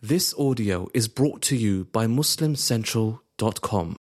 This audio is brought to you by MuslimCentral.com.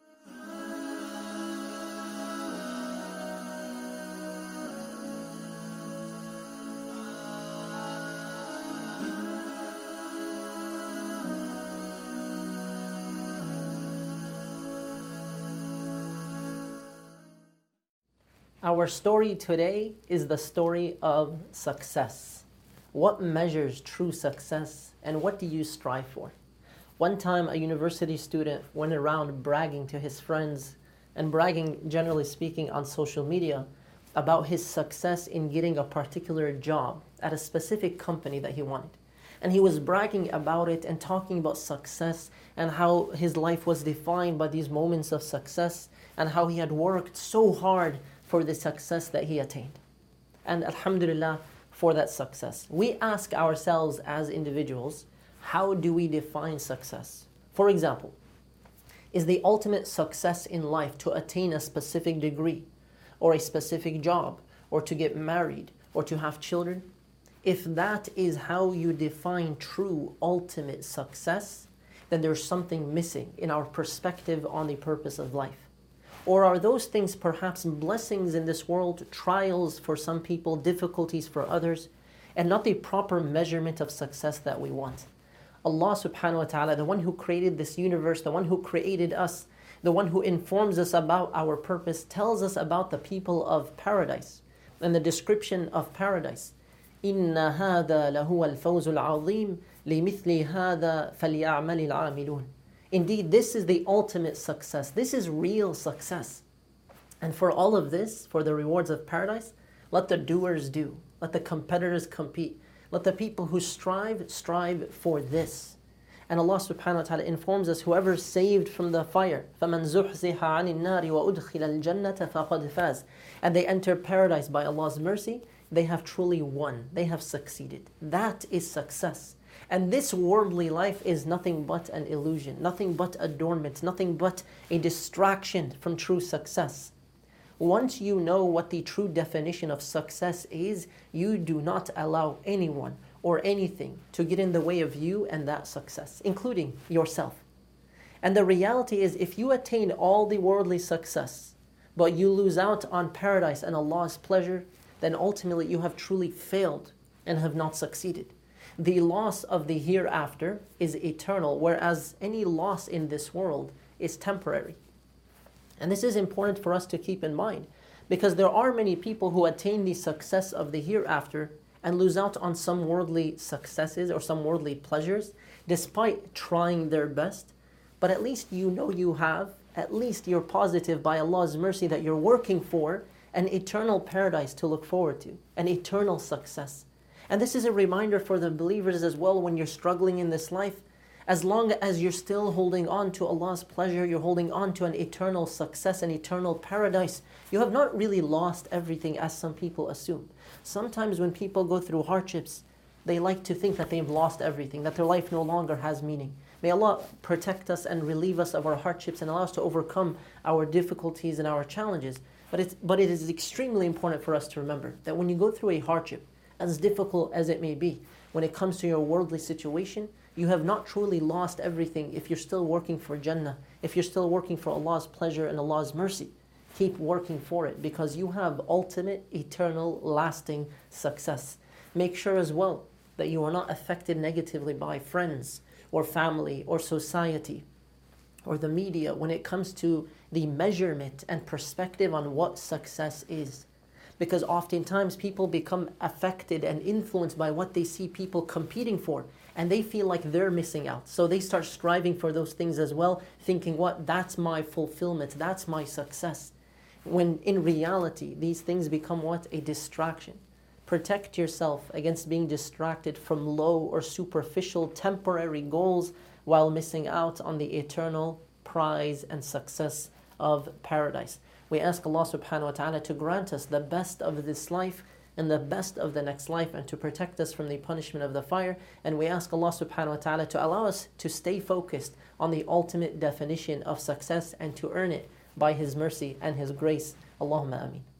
Our story today is the story of success. What measures true success and what do you strive for? One time a university student went around bragging to his friends and bragging, generally speaking, on social media about his success in getting a particular job at a specific company that he wanted. And he was bragging about it and talking about success and how his life was defined by these moments of success and how he had worked so hard for the success that he attained. And alhamdulillah for that success. We ask ourselves as individuals, how do we define success? For example, is the ultimate success in life to attain a specific degree or a specific job or to get married or to have children? If that is how you define true ultimate success, then there's something missing in our perspective on the purpose of life. Or are those things perhaps blessings in this world, trials for some people, difficulties for others, and not the proper measurement of success that we want? Allah subhanahu wa ta'ala, the one who created this universe, the one who created us, the one who informs us about our purpose, tells us about the people of paradise and the description of paradise. إِنَّ هَذَا لَهُوَ الْفَوْزُ الْعَظِيمُ لِمِثْلِ هَذَا فَلْيَعْمَلِ الْعَامِلُونَ. Indeed, this is the ultimate success. This is real success. And for all of this, for the rewards of paradise, let the doers do. Let the competitors compete. Let the people who strive for this. And Allah subhanahu wa ta'ala informs us, whoever is saved from the fire, فَمَنْ زُحْزِحَ عَنِ النَّارِ وَأُدْخِلَ الْجَنَّةَ فَقَدْ فَازَ, and they enter paradise by Allah's mercy, they have truly won. They have succeeded. That is success. And this worldly life is nothing but an illusion, nothing but adornment, nothing but a distraction from true success. Once you know what the true definition of success is, you do not allow anyone or anything to get in the way of you and that success, including yourself. And the reality is, if you attain all the worldly success, but you lose out on paradise and Allah's pleasure, then ultimately you have truly failed and have not succeeded. The loss of the hereafter is eternal, whereas any loss in this world is temporary. And this is important for us to keep in mind, because there are many people who attain the success of the hereafter and lose out on some worldly successes or some worldly pleasures, despite trying their best. But at least you know you have, at least you're positive by Allah's mercy that you're working for an eternal paradise to look forward to, an eternal success. And this is a reminder for the believers as well when you're struggling in this life. As long as you're still holding on to Allah's pleasure, you're holding on to an eternal success, an eternal paradise, you have not really lost everything as some people assume. Sometimes when people go through hardships, they like to think that they've lost everything, that their life no longer has meaning. May Allah protect us and relieve us of our hardships and allow us to overcome our difficulties and our challenges. But it is extremely important for us to remember that when you go through a hardship, as difficult as it may be, when it comes to your worldly situation, you have not truly lost everything if you're still working for Jannah, if you're still working for Allah's pleasure and Allah's mercy. Keep working for it because you have ultimate, eternal, lasting success. Make sure as well that you are not affected negatively by friends or family or society or the media when it comes to the measurement and perspective on what success is. Because oftentimes people become affected and influenced by what they see people competing for, and they feel like they're missing out. So they start striving for those things as well, thinking, that's my fulfillment, that's my success. When in reality, these things become a distraction. Protect yourself against being distracted from low or superficial temporary goals while missing out on the eternal prize and success of paradise. We ask Allah subhanahu wa ta'ala to grant us the best of this life and the best of the next life and to protect us from the punishment of the fire. And we ask Allah subhanahu wa ta'ala to allow us to stay focused on the ultimate definition of success and to earn it by His mercy and His grace. Allahumma ameen.